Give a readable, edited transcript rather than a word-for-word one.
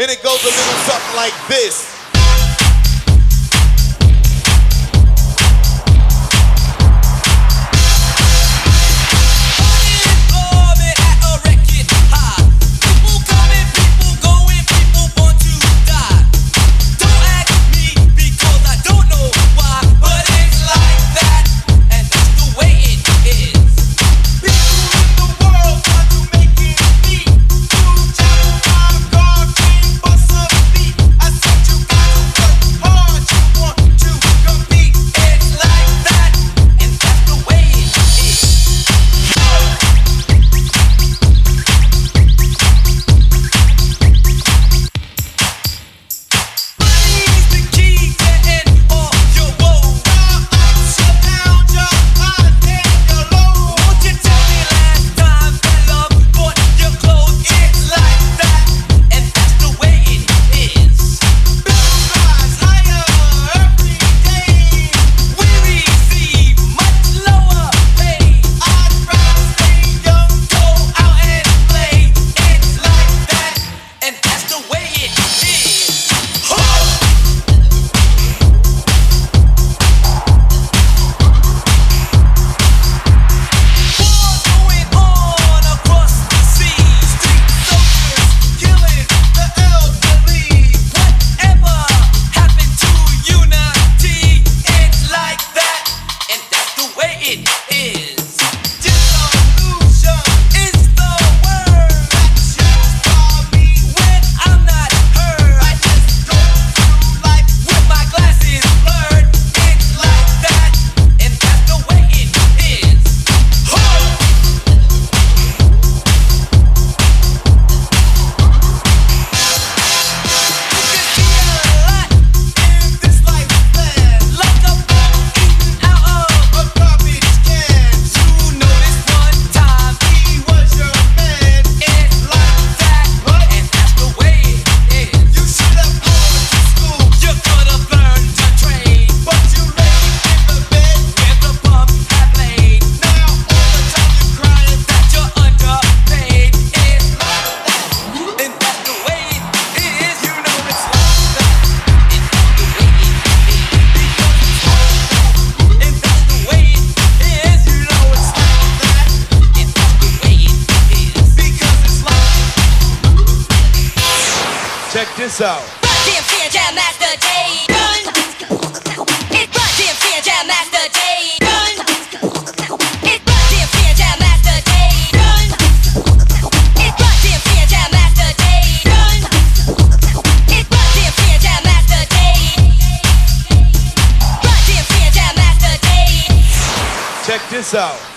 And it goes a little something like this. Check this out. DMC and Jam Master Jay. It's DMC and Jam Master Jay. It's DMC and Jam Master Jay. It's DMC and Jam Master Jay. It's DMC and Jam Master Jay. DMC and Jam Master Jay. Check this out.